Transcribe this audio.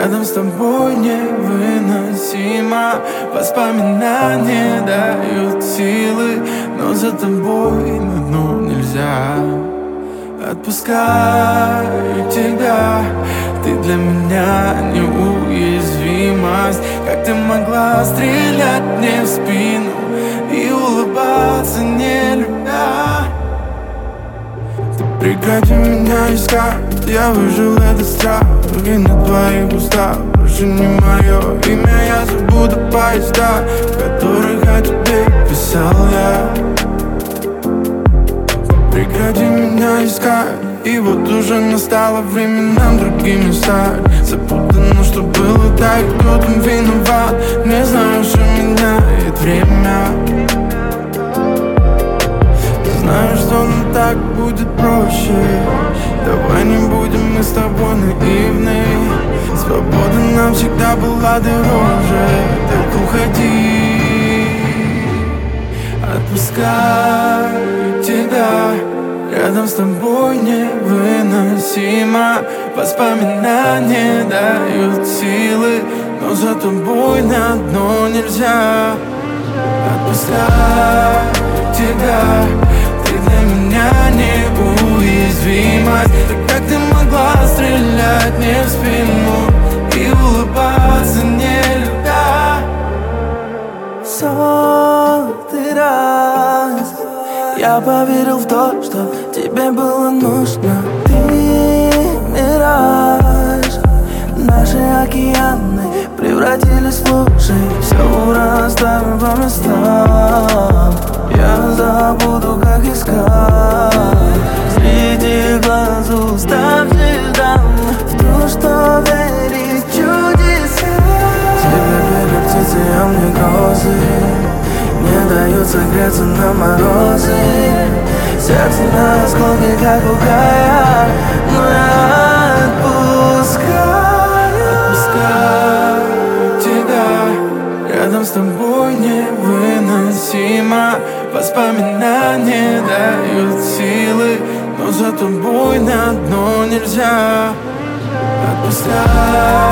рядом с тобой невыносимо. Воспоминания дают силы, но за тобой на дно нельзя. Отпускаю тебя, ты для меня неуязвимость. Как ты могла стрелять мне в спину и улыбаться, не любя? Ты прекрати меня искать, я выжил этот страх. И на твоих устах больше не мое имя. Я забуду поезда, в которых о тебе писал я. Прекрати меня искать, и вот уже настало время нам другими стать. Запутано, что было, да и кто там виноват. Не знаю, что меняет время. Знаю, что нам так будет проще. Давай не будем мы с тобой наивны. Свобода нам всегда была дороже. Так уходи, отпускаю тебя. Рядом с тобой невыносимо. Воспоминания дают силы, но за тобой на дно нельзя. Отпускаю тебя, ты для меня неуязвимость. Так как ты могла стрелять мне в спину и улыбаться, не любя? Сотый раз я поверил в то, что тебе было нужно. Ты мираж, наши океаны превратились в лужи. Все расставим по местам. Я забуду, как искать среди глаз уставших дам в то, что верить в чудеса. Тебе бегают птицы, а мне грозы не дают согреться на морозы. Сердце на осколки, как бугая, но я отпускаю тебя. Рядом с тобой невыносимо. Воспоминания дают силы, но за тобой на дно нельзя. Отпускаю